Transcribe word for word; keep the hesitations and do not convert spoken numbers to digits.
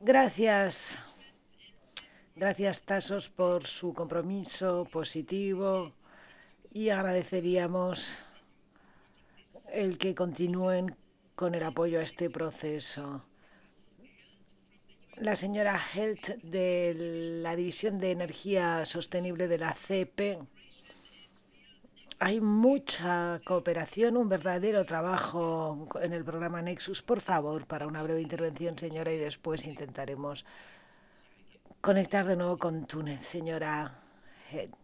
Gracias, gracias Tasos por su compromiso positivo y agradeceríamos el que continúen con el apoyo a este proceso. La señora Helt de la División de Energía Sostenible de la C E P. Hay mucha cooperación, un verdadero trabajo en el programa Nexus. Por favor, para una breve intervención, señora, y después intentaremos conectar de nuevo con Túnez, señora Head.